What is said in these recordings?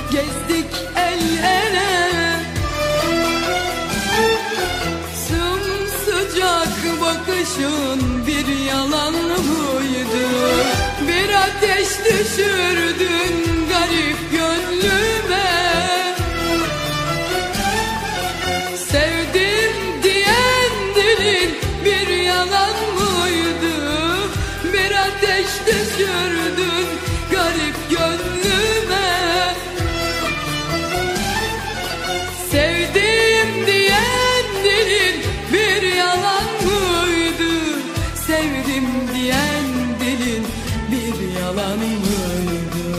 gezdik el ele. Sımsıcak bakışın bir yalan mıydı? Bir ateş düşürdün garip gönlüme. Sevdim diyen dilin bir yalan mıydı? Bir ateş düşürdün garip gönlüme. Sevdim diyen dilin bir yalan mıydı? Sevdim diyen dilin bir yalan mıydı?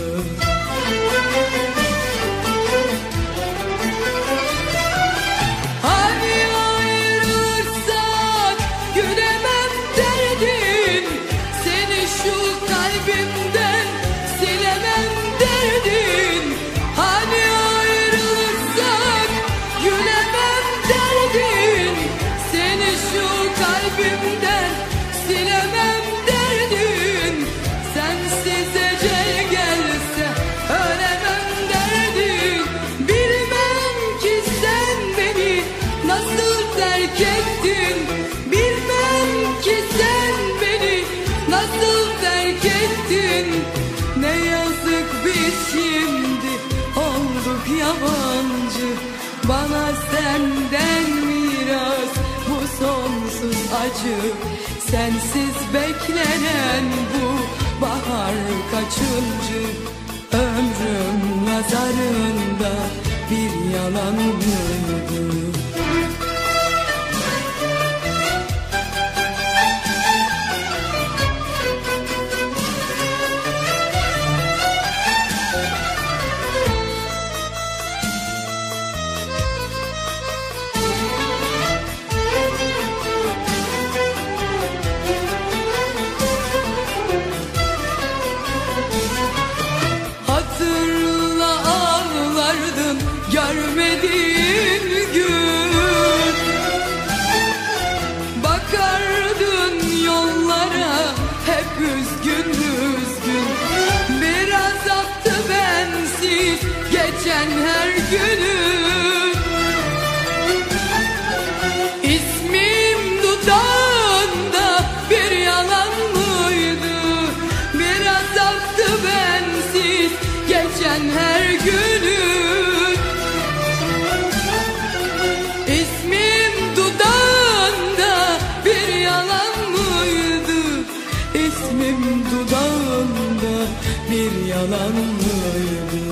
Hani ayrılırsak gülemem derdin, seni şu kalbimden silemem derdin. Hani ayrılırsak gülemem derdin, seni şu kalbimden silemem derdin. Sensiz ecel gelse ölemem derdin. Bilmem ki sen beni nasıl terk ettin. Bilmem ki sen beni nasıl terk ettin. Ne yazık biz şimdi olduk yabancı. Bana senden miras bu sonsuz acı. Sensiz beklenen bu bahar kaçıncı? Ömrüm nazarında bir yalan mıydı? Hatırla ağlardın görmediğin gün. Bakardın yollara hep üzgün üzgün. Bir azaptı bensiz geçen her günün. İsmim dudağında bir yalan mıydı? Bir azaptı bensiz geçen her günün. İsmim dudağında bir yalan mıydı? İsmim dudağında bir yalan mıydı?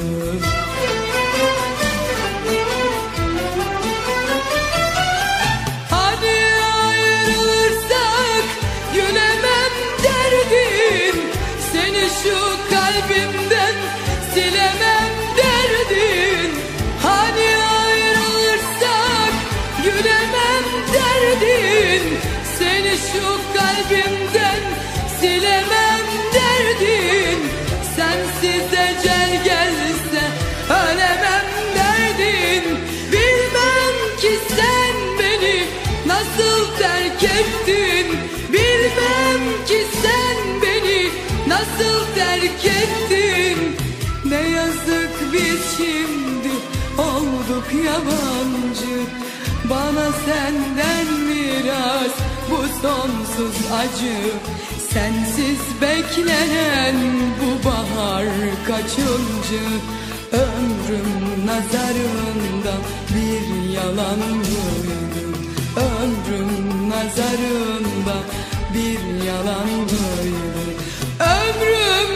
Hadi ayrılırsak gülemem derdin, seni şu kalbimden silemem derdin. Hani ayrılırsak gülemem derdin, seni şu kalbimden silemem derdin. Sensiz ecel gelse ölemem derdin. Bilmem ki sen beni nasıl terk ettin. Bilmem ki sen beni nasıl terk ettin. Ne yazık biz şimdi olduk yabancı. Bana senden miras bu sonsuz acı. Sensiz beklenen bu bahar kaçıncı? Ömrüm nazarında bir yalan mıydı? Ömrüm nazarında bir yalan mıydı? Ömrüm